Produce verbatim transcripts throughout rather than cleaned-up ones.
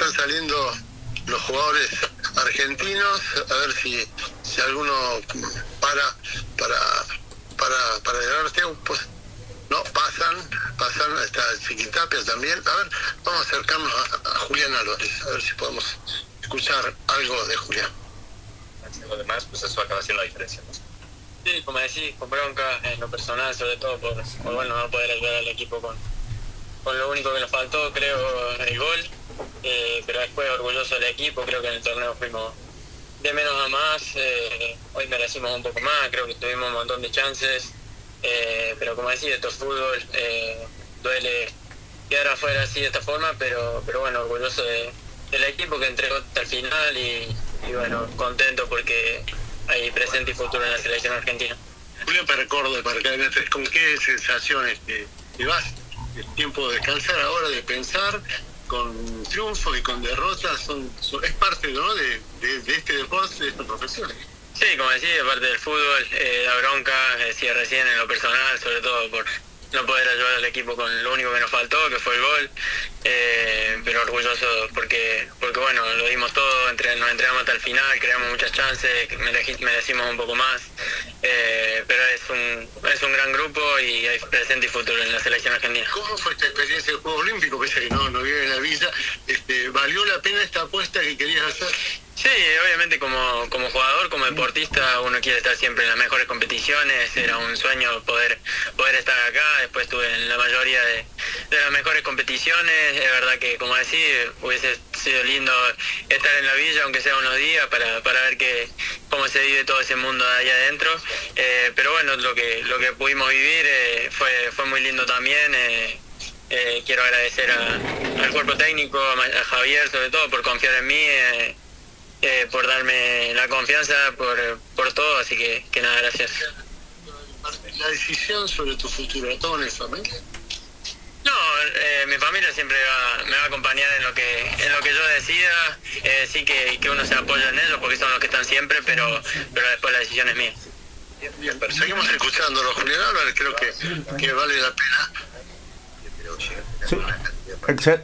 están saliendo los jugadores argentinos, a ver si, si alguno para para para para ganar tiempo. No, pasan, pasan, está Chiquitapia también. A ver, vamos a acercarnos a, a Julián Álvarez, a ver si podemos escuchar algo de Julián. Lo demás, pues eso acaba siendo la diferencia, ¿no? Sí, como decís, con bronca, en lo personal, sobre todo por, por bueno, no poder ayudar al equipo con, con lo único que nos faltó, creo, el gol. Eh, pero después orgulloso del equipo, creo que en el torneo fuimos de menos a más. Eh, hoy merecimos un poco más, creo que tuvimos un montón de chances. Eh, pero como decía, esto es fútbol, eh, duele quedar afuera así de esta forma, pero pero bueno, orgulloso de, del equipo que entregó hasta el final y, y bueno, contento porque hay presente y futuro en la selección argentina. Julián, te recuerdo para que con qué sensaciones te, te vas, el tiempo de descansar ahora, de pensar, con triunfos y con derrotas, son, son es parte, ¿no?, de, de, de este deporte, de esta profesión. Sí, como decía, aparte del fútbol, eh, la bronca, decía recién, en lo personal, sobre todo por no poder ayudar al equipo con lo único que nos faltó, que fue el gol, eh, pero orgulloso porque, porque bueno, lo dimos todo, entre, nos entregamos hasta el final, creamos muchas chances, merecimos un poco más, eh, pero es un, es un gran grupo y hay presente y futuro en la selección argentina. ¿Cómo fue esta experiencia del Juego Olímpico? Pese a que no, no vive en la villa, este, ¿valió la pena esta apuesta que querías hacer? Sí, obviamente como, como jugador, como deportista, uno quiere estar siempre en las mejores competiciones, era un sueño poder poder estar acá, después estuve en la mayoría de, de las mejores competiciones, es verdad que como decís, hubiese sido lindo estar en la villa, aunque sea unos días, para, para ver que, cómo se vive todo ese mundo de ahí adentro, eh, pero bueno, lo que lo que pudimos vivir eh, fue, fue muy lindo también. eh, eh, quiero agradecer a, al cuerpo técnico, a, a Javier sobre todo, por confiar en mí, eh, Eh, por darme la confianza, por, por todo, así que, que nada, gracias. ¿La decisión sobre tu futuro la toman en familia? No, eh, mi familia siempre va, me va a acompañar en lo que en lo que yo decida, eh, sí que, que uno se apoya en ellos porque son los que están siempre, pero pero después la decisión es mía. Bien, pero seguimos escuchándolo, Julián Álvarez, creo que, que vale la pena. Sí. Excel.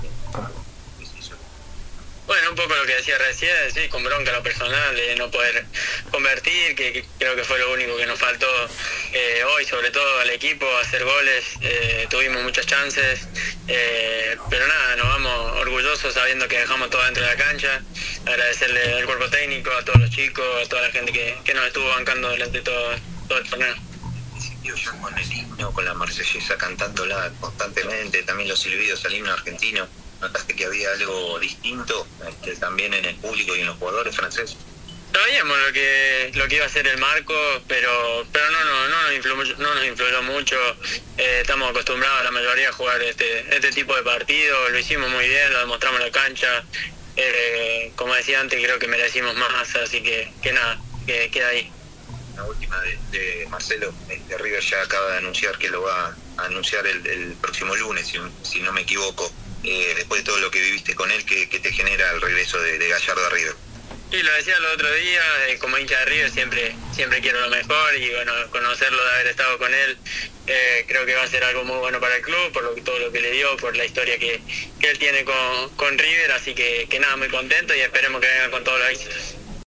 Bueno, un poco lo que decía recién, sí, con bronca lo personal, de no poder convertir, que, que creo que fue lo único que nos faltó eh, hoy, sobre todo al equipo, hacer goles, eh, tuvimos muchas chances, eh, pero nada, nos vamos orgullosos sabiendo que dejamos todo dentro de la cancha, agradecerle al cuerpo técnico, a todos los chicos, a toda la gente que, que nos estuvo bancando durante todo, todo el torneo. Ya con el himno, con la marsellesa cantándola constantemente, también los silbidos al himno argentino. ¿Notaste que había algo distinto este, también en el público y en los jugadores franceses? Sabíamos lo que lo que iba a ser el marco, pero pero no no no nos influyó, no nos influyó mucho. Eh, estamos acostumbrados la mayoría a jugar este este tipo de partidos, lo hicimos muy bien, lo demostramos en la cancha. Eh, como decía antes, creo que merecimos más, así que que nada, que queda ahí. La última de, de Marcelo, este, River ya acaba de anunciar que lo va a anunciar el, el próximo lunes, si, si no me equivoco. Eh, después de todo lo que viviste con él, ¿qué, qué te genera el regreso de, de Gallardo a River? Sí, lo decía el otro día, eh, como hincha de River siempre siempre quiero lo mejor y bueno, conocerlo, de haber estado con él, eh, creo que va a ser algo muy bueno para el club, por lo que, todo lo que le dio, por la historia que, que él tiene con, con River, así que, que nada, muy contento y esperemos que venga con todos los éxitos.